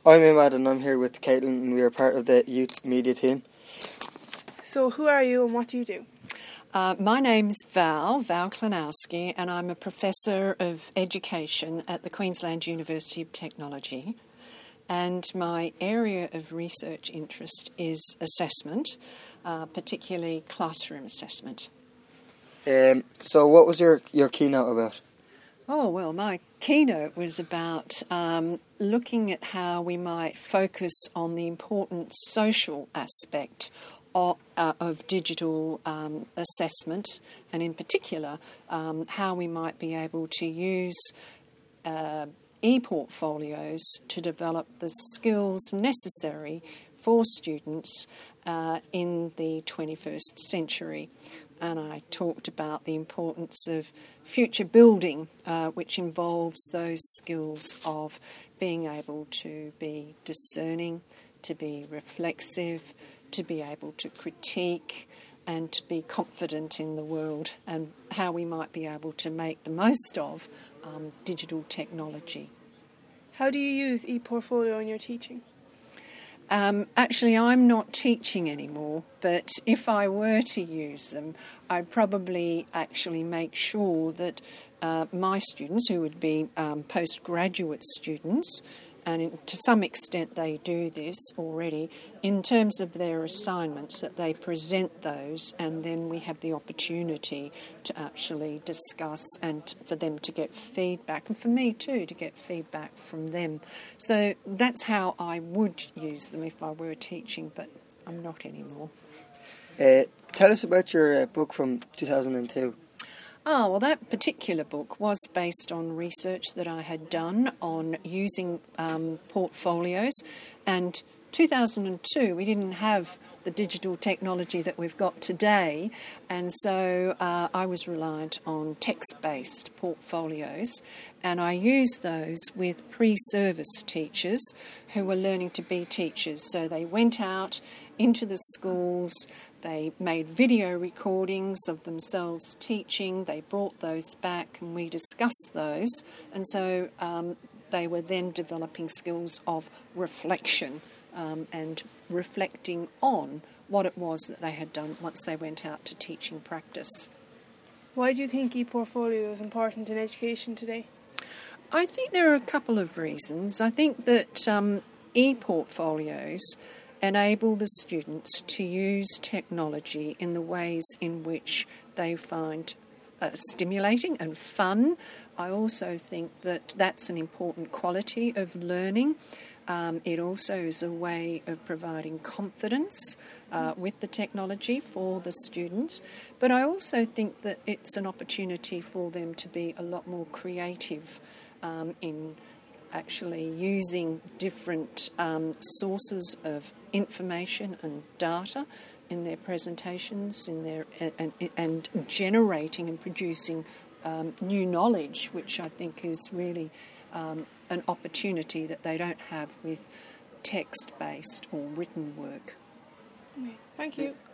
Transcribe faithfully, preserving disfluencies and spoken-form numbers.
I'm Imad and I'm here with Caitlin and we are part of the youth media team. So who are you and what do you do? Uh, my name's Val, Val Klanowski, and I'm a Professor of Education at the Queensland University of Technology. And my area of research interest is assessment, uh, particularly classroom assessment. Um, so what was your, your keynote about? Oh, well, my keynote was about um, looking at how we might focus on the important social aspect of, uh, of digital um, assessment, and in particular, um, how we might be able to use uh, e-portfolios to develop the skills necessary for students uh, in the twenty-first century. And I talked about the importance of future building, uh, which involves those skills of being able to be discerning, to be reflexive, to be able to critique, and to be confident in the world, and how we might be able to make the most of um, digital technology. How do you use ePortfolio in your teaching? Um, actually, I'm not teaching anymore, but if I were to use them, I'd probably actually make sure that uh, my students, who would be um, postgraduate students, and in, to some extent they do this already, in terms of their assignments, that they present those, and then we have the opportunity to actually discuss and for them to get feedback, and for me too to get feedback from them. So that's how I would use them if I were teaching, but I'm not anymore. Uh, tell us about your uh, book from two thousand two. Oh, well, that particular book was based on research that I had done on using um, portfolios. And two thousand two, we didn't have the digital technology that we've got today. And so uh, I was reliant on text-based portfolios. And I used those with pre-service teachers who were learning to be teachers. So they went out into the schools. They made video recordings of themselves teaching. They brought those back and we discussed those. And so um, they were then developing skills of reflection um, and reflecting on what it was that they had done once they went out to teaching practice. Why do you think ePortfolio is important in education today? I think there are a couple of reasons. I think that um, e-portfolios enable the students to use technology in the ways in which they find uh, stimulating and fun. I also think that that's an important quality of learning. Um, it also is a way of providing confidence uh, with the technology for the students. But I also think that it's an opportunity for them to be a lot more creative um, in actually using different um, sources of information and data in their presentations, in their and, and generating and producing um, new knowledge, which I think is really um, an opportunity that they don't have with text-based or written work. Thank you.